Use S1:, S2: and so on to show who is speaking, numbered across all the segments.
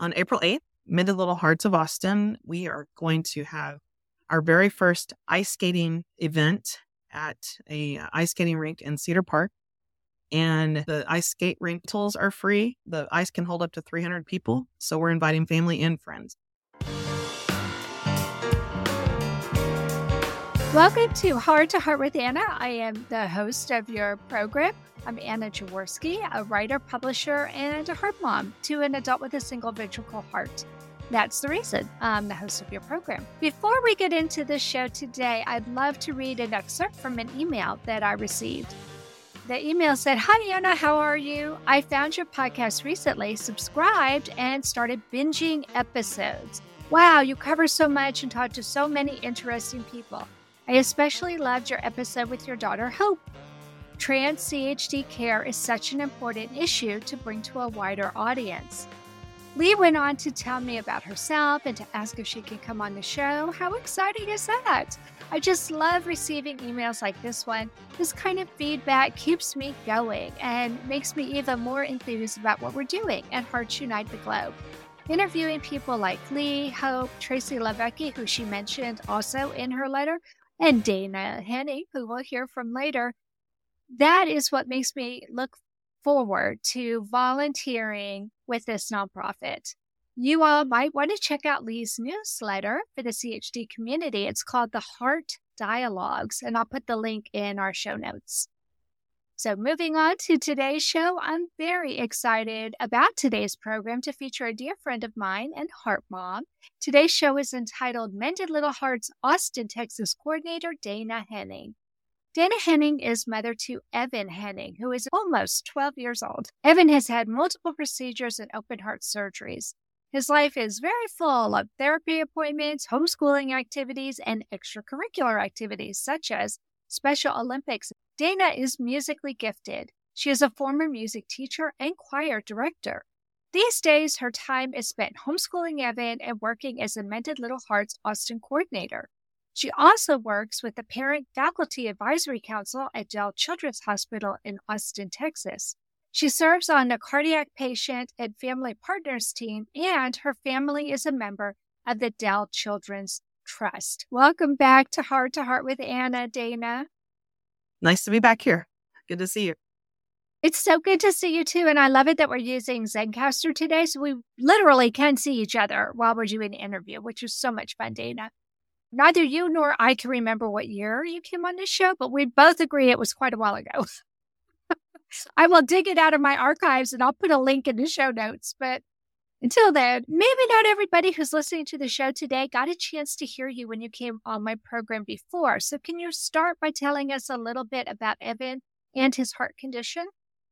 S1: On April 8th, Mended Little Hearts of Austin, we are going to have our very first ice skating event at a ice skating rink in Cedar Park. And the ice skate rentals are free. The ice can hold up to 300 people. So we're inviting family and friends.
S2: Welcome to Heart with Anna. I am the host of your program. I'm Anna Jaworski, a writer, publisher, and a heart mom to an adult with a single ventricle heart. That's the reason I'm the host of your program. Before we get into the show today, I'd love to read an excerpt from an email that I received. The email said, "Hi, Anna, how are you? I found your podcast recently, subscribed, and started binging episodes. Wow, you cover so much and talk to so many interesting people. I especially loved your episode with your daughter, Hope. Trans CHD care is such an important issue to bring to a wider audience." Lee went on to tell me about herself and to ask if she could come on the show. How exciting is that? I just love receiving emails like this one. This kind of feedback keeps me going and makes me even more enthused about what we're doing at Hearts Unite the Globe. Interviewing people like Lee, Hope, Tracy Lavecki, who she mentioned also in her letter, and Dana Henning, who we'll hear from later. That is what makes me look forward to volunteering with this nonprofit. You all might want to check out Lee's newsletter for the CHD community. It's called The Heart Dialogues, and I'll put the link in our show notes. So moving on to today's show, I'm very excited about today's program to feature a dear friend of mine and heart mom. Today's show is entitled Mended Little Hearts Austin, Texas coordinator Dana Henning. Dana Henning is mother to Evan Henning, who is almost 12 years old. Evan has had multiple procedures and open heart surgeries. His life is very full of therapy appointments, homeschooling activities, and extracurricular activities such as Special Olympics. Dana is musically gifted. She is a former music teacher and choir director. These days, her time is spent homeschooling Evan and working as a Mended Little Hearts Austin coordinator. She also works with the Parent Faculty Advisory Council at Dell Children's Hospital in Austin, Texas. She serves on the Cardiac Patient and Family Partners team, and her family is a member of the Dell Children's Trust. Welcome back to Heart with Anna, Dana.
S1: Nice to be back here. Good to see you.
S2: It's so good to see you too, and I love it that we're using Zencastr today, so we literally can see each other while we're doing the interview, which is so much fun, Dana. Neither you nor I can remember what year you came on this show, but we both agree it was quite a while ago. I will dig it out of my archives and I'll put a link in the show notes. But until then, maybe not everybody who's listening to the show today got a chance to hear you when you came on my program before. So can you start by telling us a little bit about Evan and his heart condition?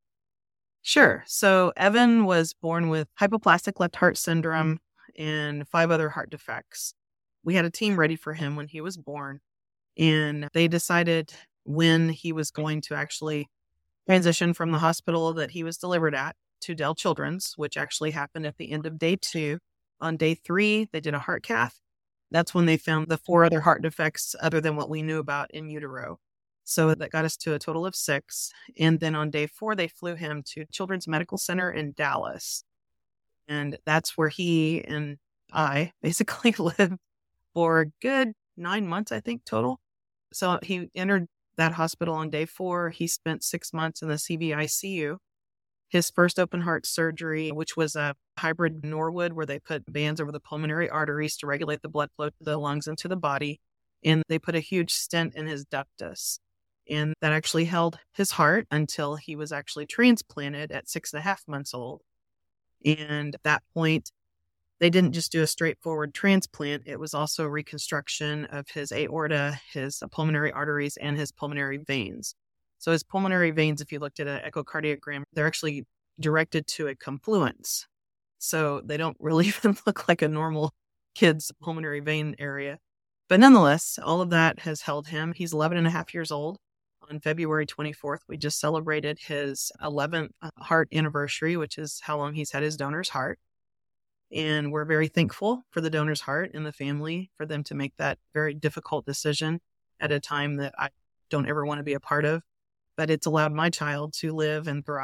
S1: Sure. So Evan was born with hypoplastic left heart syndrome and 5 other heart defects. We had a team ready for him when he was born, and they decided when he was going to actually transition from the hospital that he was delivered at to Dell Children's, which actually happened at the end of day 2. On day 3, they did a heart cath. That's when they found the 4 other heart defects other than what we knew about in utero. So that got us to a total of 6. And then on day 4, they flew him to Children's Medical Center in Dallas. And that's where he and I basically lived for a good 9 months, I think, total. So he entered that hospital on day 4. He spent 6 months in the CVICU. His first open heart surgery, which was a hybrid Norwood, where they put bands over the pulmonary arteries to regulate the blood flow to the lungs and to the body. And they put a huge stent in his ductus. And that actually held his heart until he was actually transplanted at 6.5 months old. And at that point, they didn't just do a straightforward transplant. It was also reconstruction of his aorta, his pulmonary arteries, and his pulmonary veins. So his pulmonary veins, if you looked at an echocardiogram, they're actually directed to a confluence. So they don't really even look like a normal kid's pulmonary vein area. But nonetheless, all of that has held him. He's 11 and a half years old. On February 24th, we just celebrated his 11th heart anniversary, which is how long he's had his donor's heart. And we're very thankful for the donor's heart and the family for them to make that very difficult decision at a time that I don't ever want to be a part of. But it's allowed my child to live and thrive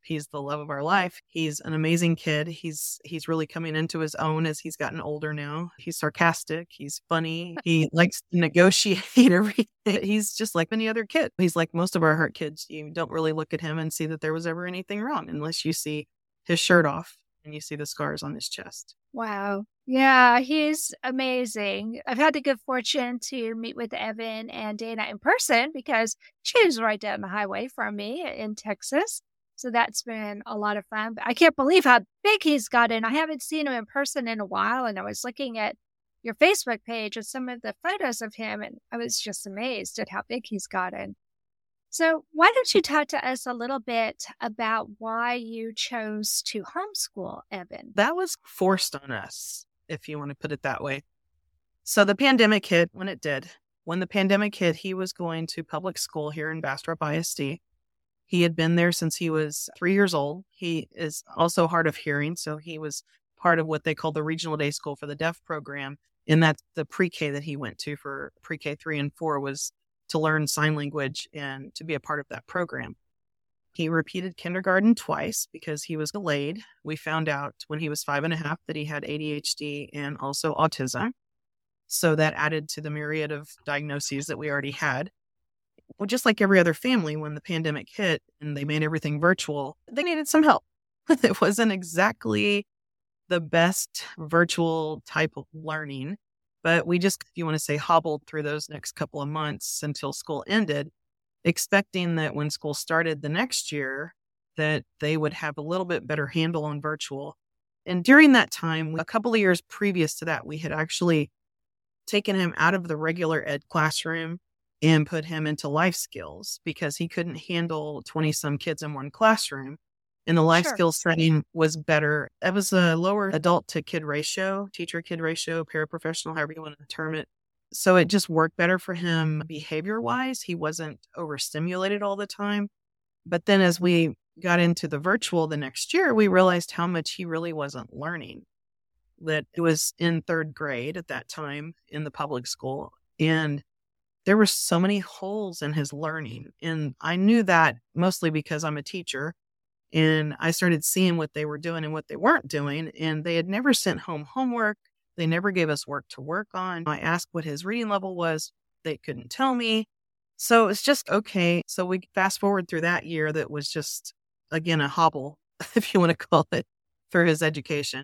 S1: He's the love of our life. He's an amazing kid. He's really coming into his own as he's gotten older now. He's sarcastic. He's funny. He likes to negotiate everything. He's just like any other kid. He's like most of our heart kids. You don't really look at him and see that there was ever anything wrong unless you see his shirt off and you see the scars on his chest.
S2: Wow. Yeah, he's amazing. I've had the good fortune to meet with Evan and Dana in person because she was right down the highway from me in Texas. So that's been a lot of fun. But I can't believe how big he's gotten. I haven't seen him in person in a while. And I was looking at your Facebook page and some of the photos of him, and I was just amazed at how big he's gotten. So why don't you talk to us a little bit about why you chose to homeschool Evan?
S1: That was forced on us, if you want to put it that way. So the pandemic hit when it did. When the pandemic hit, he was going to public school here in Bastrop ISD. He had been there since he was 3 years old. He is also hard of hearing, so he was part of what they call the Regional Day School for the Deaf program. And that's the pre-K that he went to for pre-K 3 and 4 was to learn sign language and to be a part of that program. He repeated kindergarten twice because he was delayed. We found out when he was 5.5 that he had ADHD and also autism. So that added to the myriad of diagnoses that we already had. Well, just like every other family, when the pandemic hit and they made everything virtual, they needed some help. It wasn't exactly the best virtual type of learning, but we just, if you want to say, hobbled through those next couple of months until school ended, expecting that when school started the next year, that they would have a little bit better handle on virtual. And during that time, a couple of years previous to that, we had actually taken him out of the regular ed classroom and put him into life skills because he couldn't handle 20 some kids in one classroom. And the life skills setting was better. It was a lower adult to kid ratio, teacher kid ratio, paraprofessional, however you want to term it. So it just worked better for him behavior wise. He wasn't overstimulated all the time. But then as we got into the virtual the next year, we realized how much he really wasn't learning. That it was in 3rd grade at that time in the public school. And there were so many holes in his learning. And I knew that mostly because I'm a teacher. And I started seeing what they were doing and what they weren't doing. And they had never sent home homework. They never gave us work to work on. I asked what his reading level was. They couldn't tell me. So it's just, okay. So we fast forward through that year that was just, again, a hobble, if you want to call it, for his education.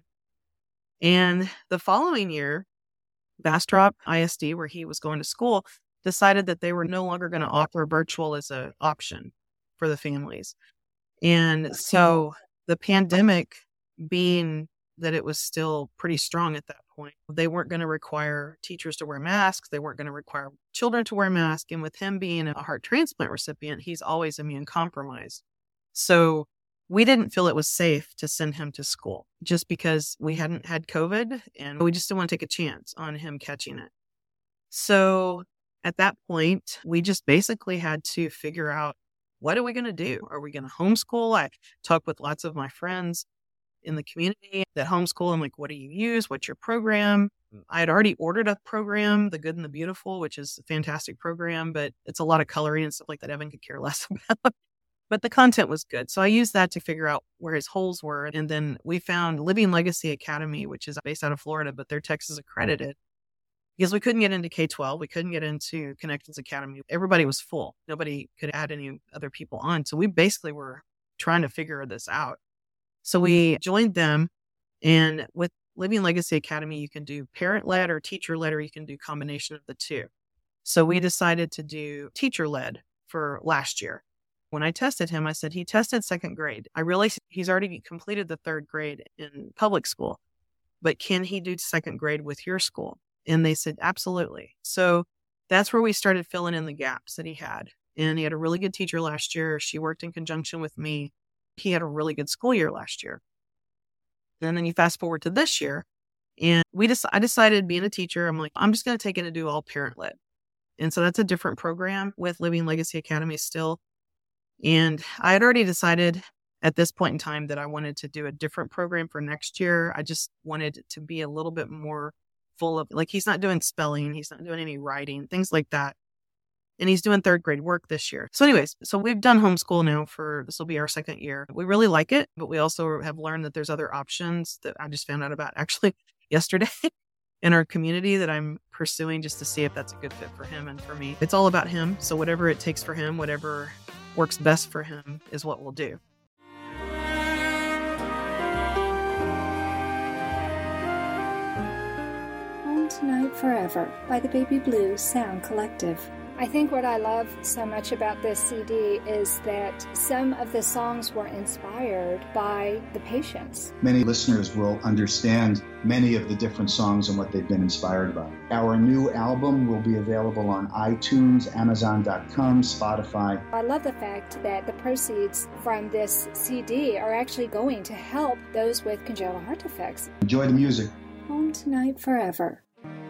S1: And the following year, Bastrop ISD, where he was going to school, decided that they were no longer going to offer virtual as an option for the families. And so the pandemic being that it was still pretty strong at that point, they weren't going to require teachers to wear masks. They weren't going to require children to wear masks. And with him being a heart transplant recipient, he's always immune compromised. So we didn't feel it was safe to send him to school just because we hadn't had COVID and we just didn't want to take a chance on him catching it. So at that point, we just basically had to figure out, what are we going to do? Are we going to homeschool? I talked with lots of my friends in the community that homeschool. I'm like, what do you use? What's your program? I had already ordered a program, The Good and the Beautiful, which is a fantastic program, but it's a lot of coloring and stuff like that Evan could care less about. But the content was good. So I used that to figure out where his holes were. And then we found Living Legacy Academy, which is based out of Florida, but they're Texas accredited. Because we couldn't get into K-12. We couldn't get into Connections Academy. Everybody was full. Nobody could add any other people on. So we basically were trying to figure this out. So we joined them. And with Living Legacy Academy, you can do parent-led or teacher-led, or you can do combination of the two. So we decided to do teacher-led for last year. When I tested him, I said, he tested 2nd grade. I realized he's already completed the 3rd grade in public school, but can he do 2nd grade with your school? And they said, absolutely. So that's where we started filling in the gaps that he had. And he had a really good teacher last year. She worked in conjunction with me. He had a really good school year last year. And then you fast forward to this year, and I decided, being a teacher, I'm like, I'm just going to take it and do all parent-led. And so that's a different program with Living Legacy Academy still. And I had already decided at this point in time that I wanted to do a different program for next year. I just wanted it to be a little bit more full of, like, he's not doing spelling, he's not doing any writing, things like that. And he's doing third grade work this year. So anyways, so we've done homeschool now this will be our second year. We really like it, but we also have learned that there's other options that I just found out about actually yesterday in our community that I'm pursuing just to see if that's a good fit for him and for me. It's all about him. So whatever it takes for him, whatever works best for him is what we'll do.
S3: Home Tonight Forever by the Baby Blue Sound Collective.
S2: I think what I love so much about this CD is that some of the songs were inspired by the patients.
S4: Many listeners will understand many of the different songs and what they've been inspired by. Our new album will be available on iTunes, Amazon.com, Spotify.
S2: I love the fact that the proceeds from this CD are actually going to help those with congenital heart defects.
S4: Enjoy the music.
S3: Home Tonight Forever.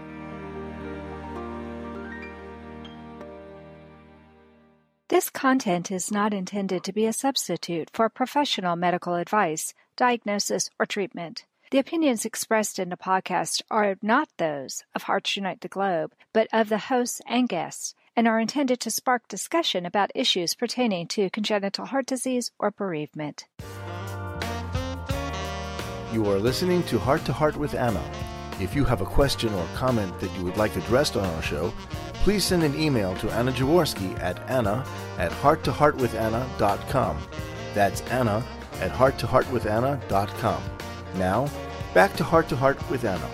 S5: This content is not intended to be a substitute for professional medical advice, diagnosis, or treatment. The opinions expressed in the podcast are not those of Hearts Unite the Globe, but of the hosts and guests, and are intended to spark discussion about issues pertaining to congenital heart disease or bereavement.
S6: You are listening to Heart with Anna. If you have a question or comment that you would like addressed on our show, please send an email to Anna Jaworski at anna@hearttoheartwithanna.com. That's anna@hearttoheartwithanna.com. Now, back to Heart with Anna.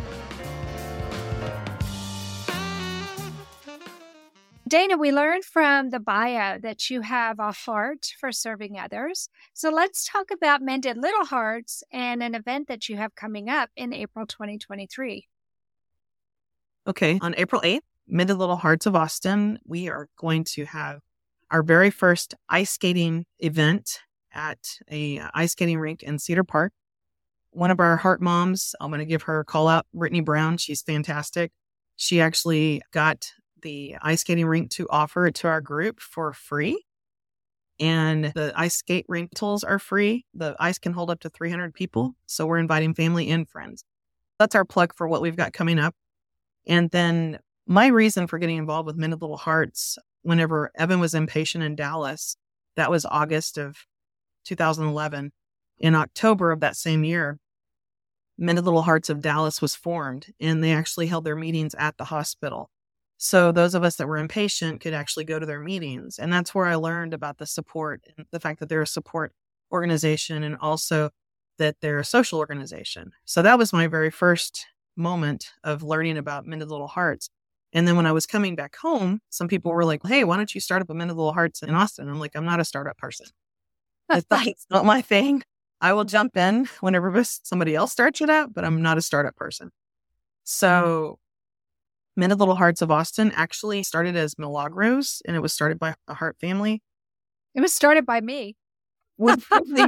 S2: Dana, we learned from the bio that you have a heart for serving others. So let's talk about Mended Little Hearts and an event that you have coming up in April 2023.
S1: Okay, on April 8th, Mended Little Hearts of Austin, we are going to have our very first ice skating event at a ice skating rink in Cedar Park. One of our heart moms, I'm going to give her a call out, Brittany Brown. She's fantastic. She actually got the ice skating rink to offer it to our group for free. And the ice skate rentals are free. The ice can hold up to 300 people. So we're inviting family and friends. That's our plug for what we've got coming up. And then my reason for getting involved with Mended Little Hearts, whenever Evan was inpatient in Dallas, that was August of 2011. In October of that same year, Mended Little Hearts of Dallas was formed, and they actually held their meetings at the hospital. So those of us that were inpatient could actually go to their meetings. And that's where I learned about the support and the fact that they're a support organization and also that they're a social organization. So that was my very first moment of learning about Mended Little Hearts. And then when I was coming back home, some people were like, hey, why don't you start up a Mended Little Hearts in Austin? I'm like, I'm not a startup person. It's not my thing. I will jump in whenever somebody else starts it out, but I'm not a startup person. So Mended Little Hearts of Austin actually started as Milagros, and it was started by a heart family.
S2: It was started by me. Believe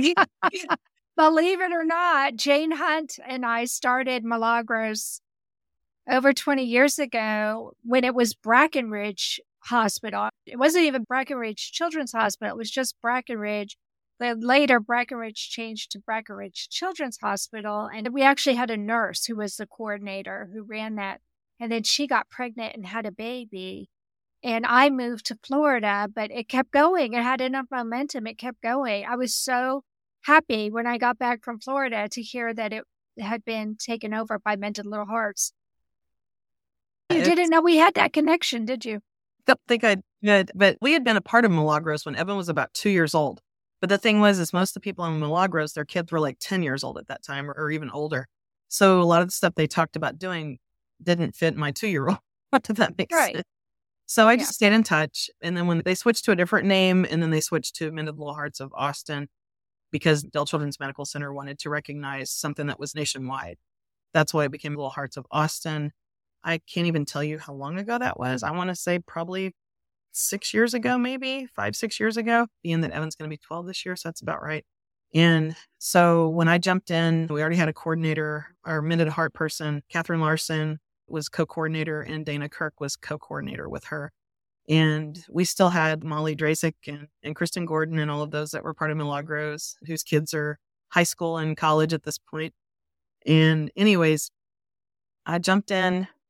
S2: it or not, Jane Hunt and I started Milagros over 20 years ago when it was Brackenridge Hospital. It wasn't even Brackenridge Children's Hospital. It was just Brackenridge. Then later, Brackenridge changed to Brackenridge Children's Hospital. And we actually had a nurse who was the coordinator who ran that. And then she got pregnant and had a baby. And I moved to Florida, but it kept going. It had enough momentum. It kept going. I was so happy when I got back from Florida to hear that it had been taken over by Mended Little Hearts. You didn't know we had that connection, did you?
S1: Don't think I did, but we had been a part of Milagros when Evan was about 2 years old. But the thing was, is most of the people in Milagros, their kids were like 10 years old at that time or even older. So a lot of the stuff they talked about doing didn't fit my 2-year-old. What did that make sense? So I just stayed in touch. And then when they switched to a different name, and then they switched to Mended Little Hearts of Austin because Dell Children's Medical Center wanted to recognize something that was nationwide. That's why it became Little Hearts of Austin. I can't even tell you how long ago that was. I want to say probably 6 years ago, maybe 5-6 years ago, being that Evan's going to be 12 this year. So that's about right. And so when I jumped in, we already had a coordinator, our Mended Heart person, Catherine Larson was co-coordinator and Dana Kirk was co-coordinator with her. And we still had Molly Drasick and Kristen Gordon and all of those that were part of Milagros, whose kids are high school and college at this point. And anyways, I jumped in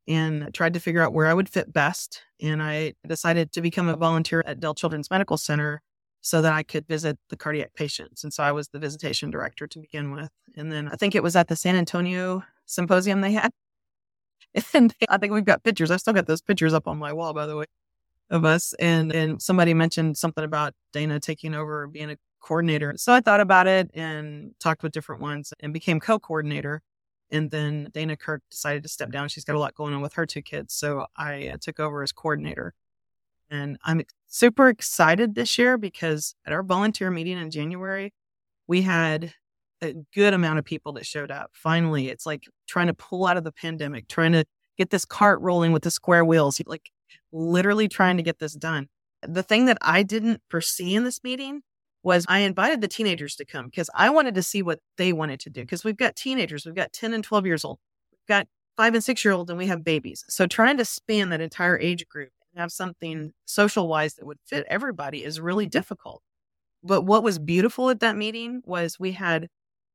S1: and tried to figure out where I would fit best. And I decided to become a volunteer at Dell Children's Medical Center so that I could visit the cardiac patients. And so I was the visitation director to begin with. And then I think it was at the San Antonio symposium they had. And I think we've got pictures. I still got those pictures up on my wall, by the way, of us. And somebody mentioned something about Dana taking over being a coordinator. So I thought about it and talked with different ones and became co-coordinator. And then Dana Kirk decided to step down. She's got a lot going on with her 2 kids. So I took over as coordinator. And I'm super excited this year because at our volunteer meeting in January, we had a good amount of people that showed up. Finally, it's like trying to pull out of the pandemic, trying to get this cart rolling with the square wheels, like literally trying to get this done. The thing that I didn't foresee in this meeting was I invited the teenagers to come because I wanted to see what they wanted to do. Because we've got teenagers, we've got 10 and 12 years old, we've got 5 and 6-year-olds, and we have babies. So trying to span that entire age group and have something social-wise that would fit everybody is really difficult. But what was beautiful at that meeting was we had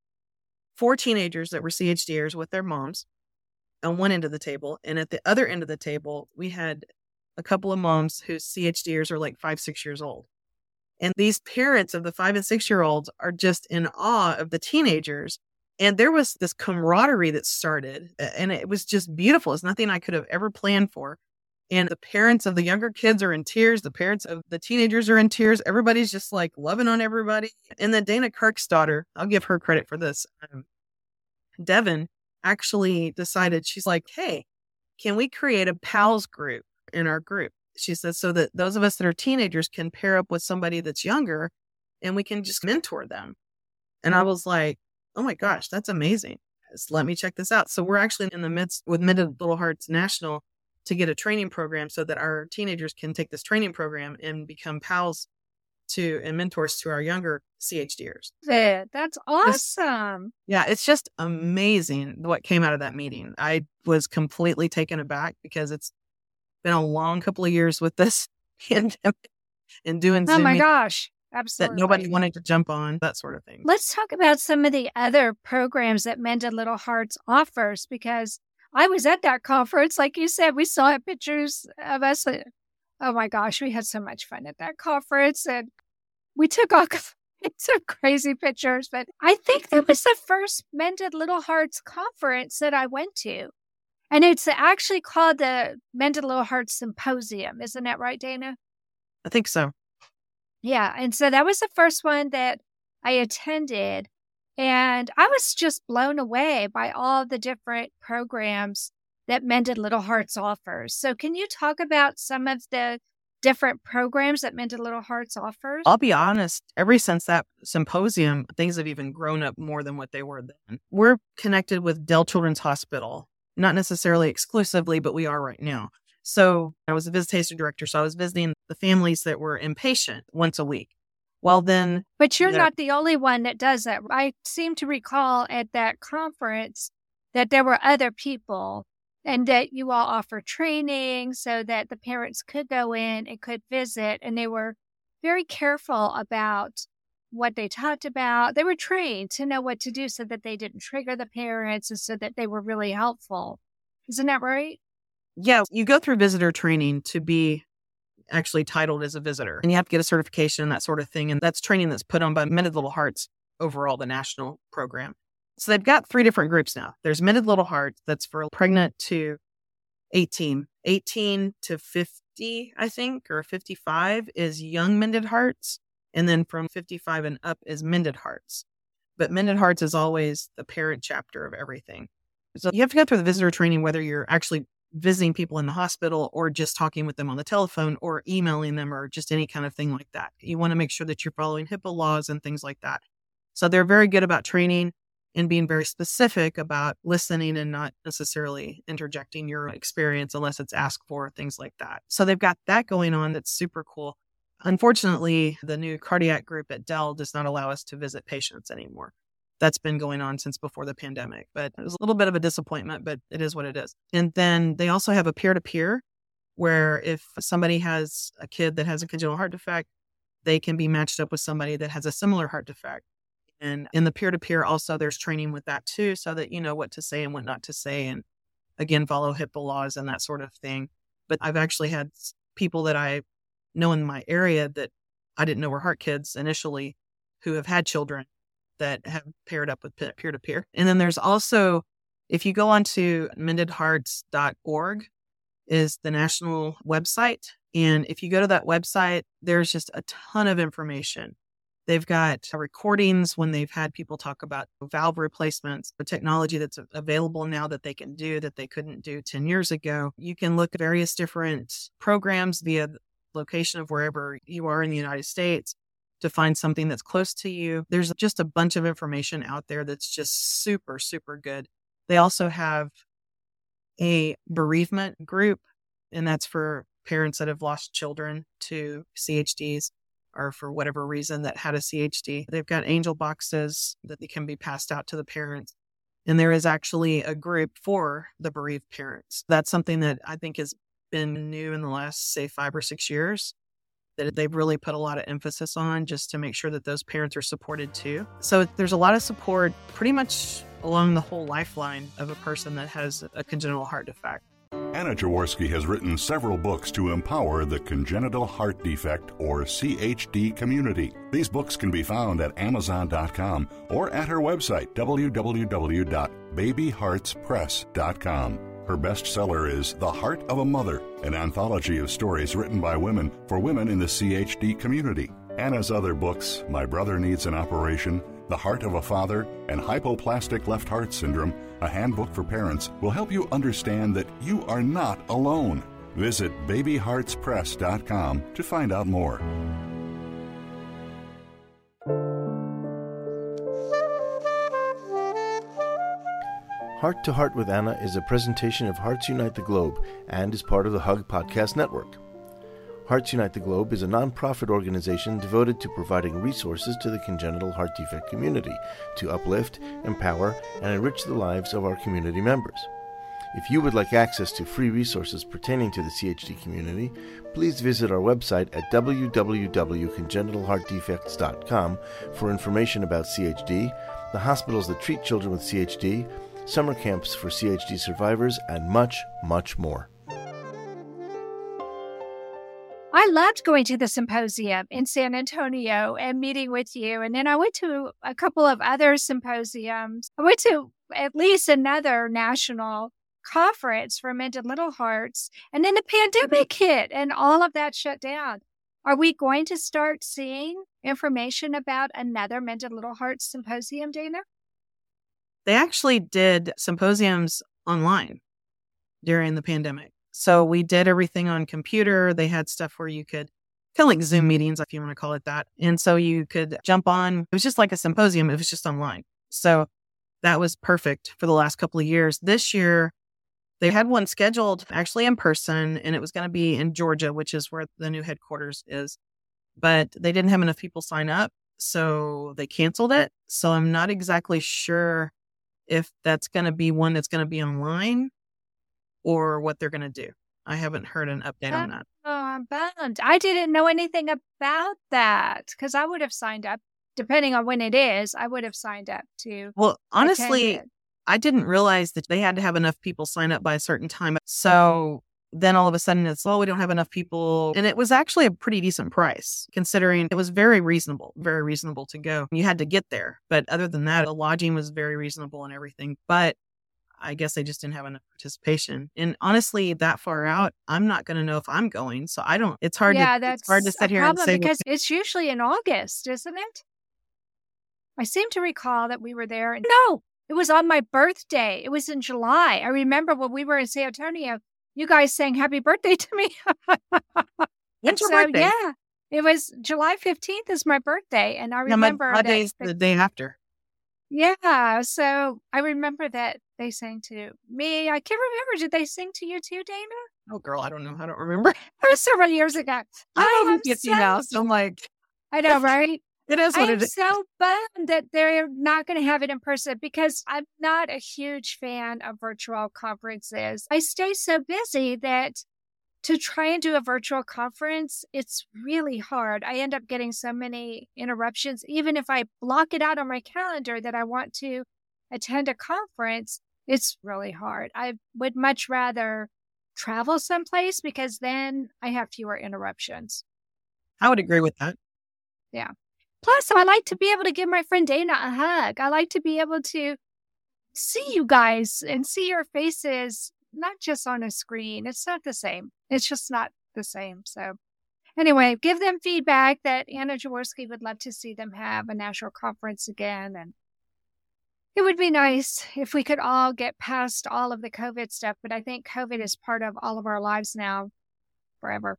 S1: 4 teenagers that were CHDers with their moms on one end of the table. And at the other end of the table, we had a couple of moms whose CHDers are like 5, 6 years old. And these parents of the 5 and 6-year-olds are just in awe of the teenagers. And there was this camaraderie that started, and it was just beautiful. It's nothing I could have ever planned for. And the parents of the younger kids are in tears. The parents of the teenagers are in tears. Everybody's just like loving on everybody. And then Dana Kirk's daughter, I'll give her credit for this. Devin actually decided, she's like, hey, can we create a pals group in our group? She says, so that those of us that are teenagers can pair up with somebody that's younger and we can just mentor them. And I was like, oh my gosh, that's amazing. So let me check this out. So we're actually in the midst with Mended Little Hearts National to get a training program so that our teenagers can take this training program and become pals to and mentors to our younger CHDers.
S2: That's awesome.
S1: It's just amazing what came out of that meeting. I was completely taken aback because it's been a long couple of years with this pandemic and doing Zoom.
S2: Oh my gosh. Absolutely.
S1: That nobody wanted to jump on, that sort of thing.
S2: Let's talk about some of the other programs that Mended Little Hearts offers, because I was at that conference. Like you said, we saw pictures of us. Oh my gosh, we had so much fun at that conference. And we took all some crazy pictures. But I think that was the first Mended Little Hearts conference that I went to. And it's actually called the Mended Little Hearts Symposium. Isn't that right, Dana?
S1: I think so.
S2: Yeah. And so that was the first one that I attended. And I was just blown away by all the different programs that Mended Little Hearts offers. So can you talk about some of the different programs that Mended Little Hearts offers?
S1: I'll be honest, ever since that symposium, things have even grown up more than what they were then. We're connected with Dell Children's Hospital, not necessarily exclusively, but we are right now. So I was a visitation director, so I was visiting the families that were inpatient once a week. Well, then...
S2: But you're not the only one that does that. I seem to recall at that conference that there were other people and that you all offer training so that the parents could go in and could visit. And they were very careful about what they talked about. They were trained to know what to do so that they didn't trigger the parents and so that they were really helpful. Isn't that right?
S1: Yeah, you go through visitor training to be actually titled as a visitor. And you have to get a certification and that sort of thing. And that's training that's put on by Mended Little Hearts overall, the national program. So they've got 3 different groups now. There's Mended Little Hearts that's for pregnant to 18 to 50, I think, or 55 is Young Mended Hearts. And then from 55 and up is Mended Hearts. But Mended Hearts is always the parent chapter of everything. So you have to go through the visitor training, whether you're actually visiting people in the hospital or just talking with them on the telephone or emailing them or just any kind of thing like that. You want to make sure that you're following HIPAA laws and things like that. So they're very good about training and being very specific about listening and not necessarily interjecting your experience unless it's asked for, things like that. So they've got that going on that's super cool. Unfortunately, the new cardiac group at Dell does not allow us to visit patients anymore. That's been going on since before the pandemic, but it was a little bit of a disappointment, but it is what it is. And then they also have a peer-to-peer where if somebody has a kid that has a congenital heart defect, they can be matched up with somebody that has a similar heart defect. And in the peer-to-peer also, there's training with that too, so that you know what to say and what not to say. And again, follow HIPAA laws and that sort of thing. But I've actually had people that I know in my area that I didn't know were heart kids initially who have had children that have paired up with peer-to-peer. And then there's also, if you go onto mendedhearts.org is the national website. And if you go to that website, there's just a ton of information. They've got recordings when they've had people talk about valve replacements, the technology that's available now that they can do that they couldn't do 10 years ago. You can look at various different programs via the location of wherever you are in the United States to find something that's close to you. There's just a bunch of information out there that's just super, super good. They also have a bereavement group, and that's for parents that have lost children to CHDs or for whatever reason that had a CHD. They've got angel boxes that they can be passed out to the parents. And there is actually a group for the bereaved parents. That's something that I think has been new in the last, say, 5 or 6 years, that they've really put a lot of emphasis on just to make sure that those parents are supported too. So there's a lot of support pretty much along the whole lifeline of a person that has a congenital heart defect.
S7: Anna Jaworski has written several books to empower the congenital heart defect or CHD community. These books can be found at Amazon.com or at her website, www.babyheartspress.com. Her bestseller is The Heart of a Mother, an anthology of stories written by women for women in the CHD community. Anna's other books, My Brother Needs an Operation, The Heart of a Father, and Hypoplastic Left Heart Syndrome, a handbook for parents, will help you understand that you are not alone. Visit babyheartspress.com to find out more.
S6: Heart to Heart with Anna is a presentation of Hearts Unite the Globe and is part of the Hug Podcast Network. Hearts Unite the Globe is a non-profit organization devoted to providing resources to the congenital heart defect community to uplift, empower, and enrich the lives of our community members. If you would like access to free resources pertaining to the CHD community, please visit our website at www.congenitalheartdefects.com for information about CHD, the hospitals that treat children with CHD, summer camps for CHD survivors, and much, much more.
S2: I loved going to the symposium in San Antonio and meeting with you. And then I went to a couple of other symposiums. I went to at least another national conference for Mended Little Hearts. And then the pandemic hit and all of that shut down. Are we going to start seeing information about another Mended Little Hearts symposium, Dana?
S1: They actually did symposiums online during the pandemic. So we did everything on computer. They had stuff where you could, kind of like Zoom meetings, if you want to call it that. And so you could jump on. It was just like a symposium. It was just online. So that was perfect for the last couple of years. This year, they had one scheduled actually in person, and it was going to be in Georgia, which is where the new headquarters is. But they didn't have enough people sign up, so they canceled it. So I'm not exactly sure if that's going to be one that's going to be online or what they're going to do. I haven't heard an update on that.
S2: Oh, I'm bummed. I didn't know anything about that because I would have signed up. Depending on when it is, I would have signed up to.
S1: Well, honestly, I didn't realize that they had to have enough people sign up by a certain time. So then all of a sudden it's, we don't have enough people. And it was actually a pretty decent price considering it was very reasonable to go. You had to get there. But other than that, the lodging was very reasonable and everything. But I guess they just didn't have enough participation. And honestly, that far out, I'm not going to know if I'm going. So I don't, it's hard to sit here and say.
S2: Because it's usually in August, isn't it? I seem to recall that we were there. No, it was on my birthday. It was in July. I remember when we were in San Antonio, you guys sang happy birthday to me.
S1: When's your birthday?
S2: Yeah, it was July 15th is my birthday. And I remember
S1: my day's the day after.
S2: Yeah, so I remember that they sang to me. I can't remember. Did they sing to you too, Dana?
S1: Oh, girl, I don't know. I don't remember.
S2: It was several years ago.
S1: I'm 50 now, so I'm like.
S2: I know, right?
S1: It is what it is.
S2: I'm so bummed that they're not going to have it in person because I'm not a huge fan of virtual conferences. I stay so busy that to try and do a virtual conference, it's really hard. I end up getting so many interruptions. Even if I block it out on my calendar that I want to attend a conference, It's really hard. I would much rather travel someplace because then I have fewer interruptions.
S1: I would agree with that.
S2: Yeah. Plus, I like to be able to give my friend Dana a hug. I like to be able to see you guys and see your faces, not just on a screen. It's not the same. It's just not the same. So anyway, give them feedback that Anna Jaworski would love to see them have a national conference again. And it would be nice if we could all get past all of the COVID stuff, but I think COVID is part of all of our lives now forever.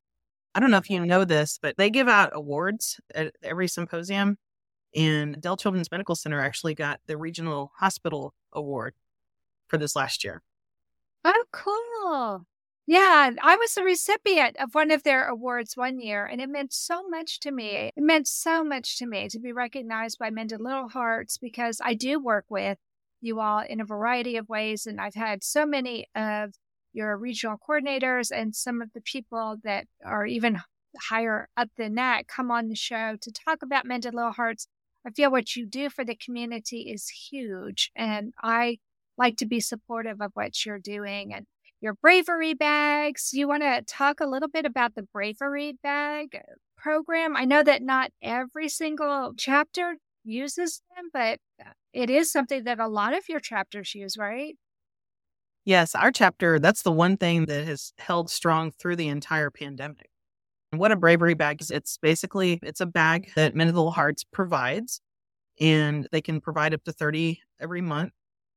S1: I don't know if you know this, but they give out awards at every symposium. And Dell Children's Medical Center actually got the Regional Hospital Award for this last year.
S2: Oh, cool. Yeah, I was the recipient of one of their awards one year, and it meant so much to me. It meant so much to me to be recognized by Mended Little Hearts because I do work with you all in a variety of ways, and I've had so many of your regional coordinators and some of the people that are even higher up than that come on the show to talk about Mended Little Hearts. I feel what you do for the community is huge, and I like to be supportive of what you're doing. And your bravery bags, you want to talk a little bit about the bravery bag program? I know that not every single chapter uses them, but it is something that a lot of your chapters use, right?
S1: Yes, our chapter, that's the one thing that has held strong through the entire pandemic. And what a bravery bag is, it's a bag that Mended Little Hearts provides, and they can provide up to 30 every month.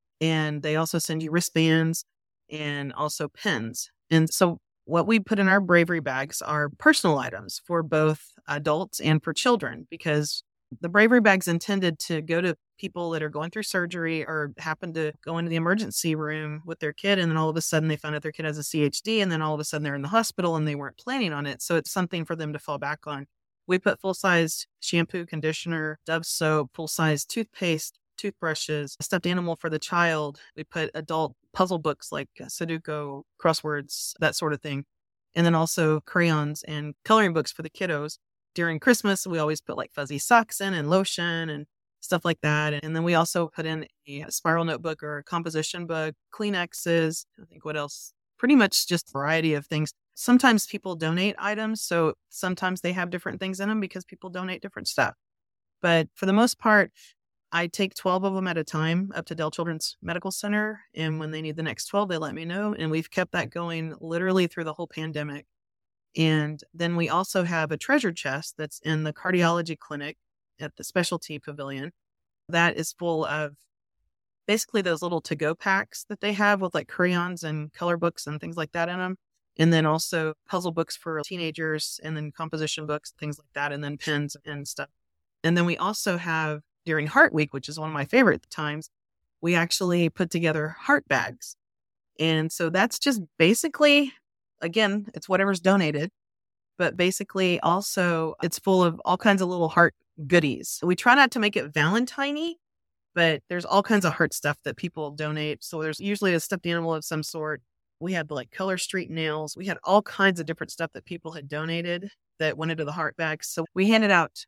S1: And they also send you wristbands and also pens. And so what we put in our bravery bags are personal items for both adults and for children, because the bravery bag's intended to go to people that are going through surgery or happen to go into the emergency room with their kid, and then all of a sudden they find out their kid has a CHD, and then all of a sudden they're in the hospital and they weren't planning on it. So it's something for them to fall back on. We put full-size shampoo, conditioner, Dove soap, full-size toothpaste, toothbrushes, a stuffed animal for the child. We put adult puzzle books like Sudoku, crosswords, that sort of thing. And then also crayons and coloring books for the kiddos. During Christmas, we always put like fuzzy socks in and lotion and stuff like that. And then we also put in a spiral notebook or a composition book, Kleenexes, I think what else? Pretty much just a variety of things. Sometimes people donate items, so sometimes they have different things in them because people donate different stuff. But for the most part, I take 12 of them at a time up to Dell Children's Medical Center. And when they need the next 12, they let me know. And we've kept that going literally through the whole pandemic. And then we also have a treasure chest that's in the cardiology clinic at the specialty pavilion. That is full of basically those little to-go packs that they have with like crayons and color books and things like that in them. And then also puzzle books for teenagers and then composition books, things like that, and then pens and stuff. And then we also have, during Heart Week, which is one of my favorite times, we actually put together heart bags. And so that's just basically, again, it's whatever's donated, but basically also it's full of all kinds of little heart goodies. We try not to make it Valentine-y, but there's all kinds of heart stuff that people donate. So there's usually a stuffed animal of some sort. We had like Color Street nails. We had all kinds of different stuff that people had donated that went into the heart bags. So we handed out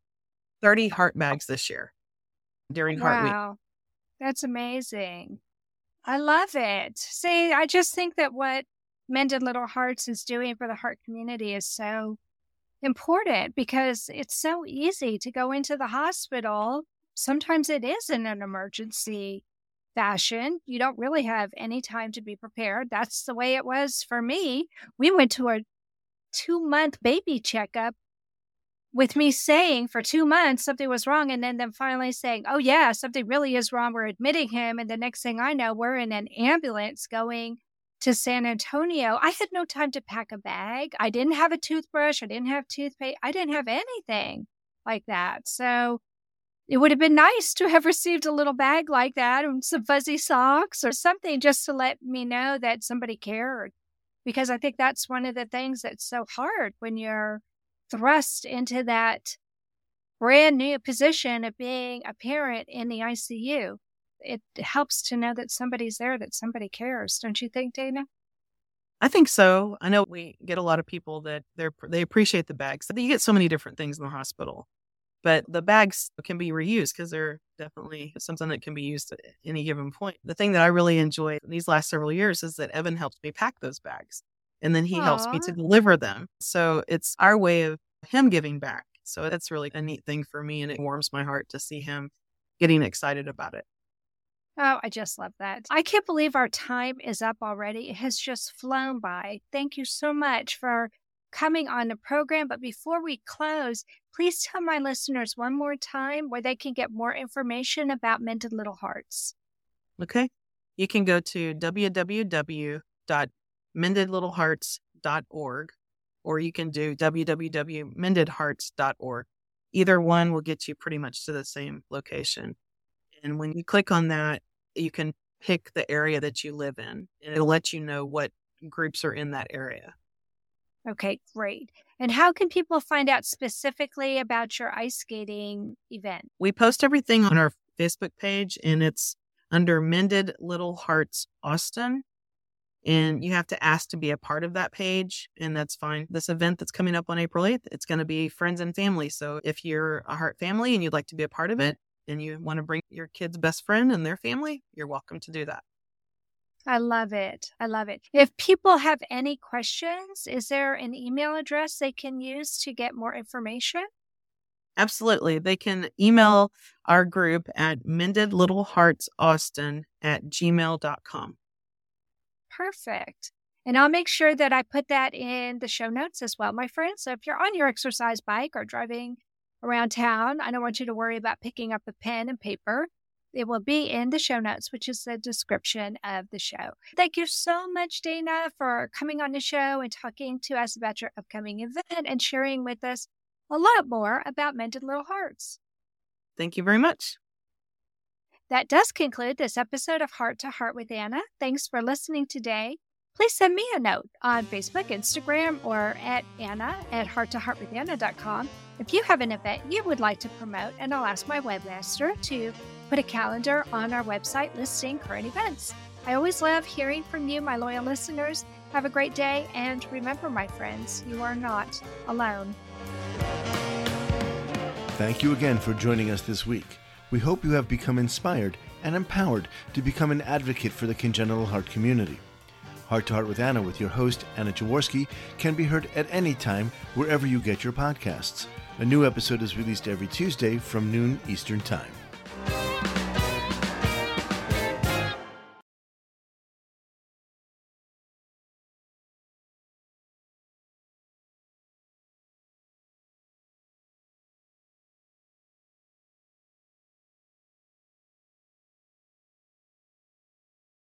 S1: 30 heart bags this year during Heart Week.
S2: Wow, that's amazing. I love it. See, I just think that what Mended Little Hearts is doing for the heart community is so important because it's so easy to go into the hospital. Sometimes it is in an emergency fashion. You don't really have any time to be prepared. That's the way it was for me. We went to a 2-month baby checkup with me saying for 2 months something was wrong, and then them finally saying, oh yeah, something really is wrong. We're admitting him. And the next thing I know, we're in an ambulance going to San Antonio. I had no time to pack a bag. I didn't have a toothbrush. I didn't have toothpaste. I didn't have anything like that. So it would have been nice to have received a little bag like that and some fuzzy socks or something just to let me know that somebody cared. Because I think that's one of the things that's so hard when you're thrust into that brand new position of being a parent in the ICU. It helps to know that somebody's there, that somebody cares. Don't you think, Dana?
S1: I think so. I know we get a lot of people that they appreciate the bags. You get so many different things in the hospital. But the bags can be reused because they're definitely something that can be used at any given point. The thing that I really enjoy these last several years is that Evan helps me pack those bags, and then he helps me to deliver them. So it's our way of him giving back. So that's really a neat thing for me, and it warms my heart to see him getting excited about it.
S2: Oh, I just love that. I can't believe our time is up already. It has just flown by. Thank you so much for coming on the program. But before we close, please tell my listeners one more time where they can get more information about Mended Little Hearts.
S1: Okay. You can go to www.mendedlittlehearts.org, or you can do www.mendedhearts.org. Either one will get you pretty much to the same location. And when you click on that, you can pick the area that you live in, and it'll let you know what groups are in that area.
S2: Okay, great. And how can people find out specifically about your ice skating event?
S1: We post everything on our Facebook page, and it's under Mended Little Hearts Austin. And you have to ask to be a part of that page, and that's fine. This event that's coming up on April 8th, it's going to be friends and family. So if you're a Heart family and you'd like to be a part of it, and you want to bring your kid's best friend and their family, you're welcome to do that.
S2: I love it. I love it. If people have any questions, is there an email address they can use to get more information?
S1: Absolutely. They can email our group at mendedlittleheartsaustin@gmail.com.
S2: Perfect. And I'll make sure that I put that in the show notes as well, my friends. So if you're on your exercise bike or driving around town, I don't want you to worry about picking up a pen and paper. It will be in the show notes, which is the description of the show. Thank you so much, Dana, for coming on the show and talking to us about your upcoming event and sharing with us a lot more about Mended Little Hearts.
S1: Thank you very much.
S2: That does conclude this episode of Heart to Heart with Anna. Thanks for listening today. Please send me a note on Facebook, Instagram, or at Anna@hearttoheartwithanna.com if you have an event you would like to promote, and I'll ask my webmaster to put a calendar on our website listing current events. I always love hearing from you, my loyal listeners. Have a great day, and remember, my friends, you are not alone.
S6: Thank you again for joining us this week. We hope you have become inspired and empowered to become an advocate for the congenital heart community. Heart to Heart with Anna with your host, Anna Jaworski, can be heard at any time wherever you get your podcasts. A new episode is released every Tuesday from noon Eastern Time.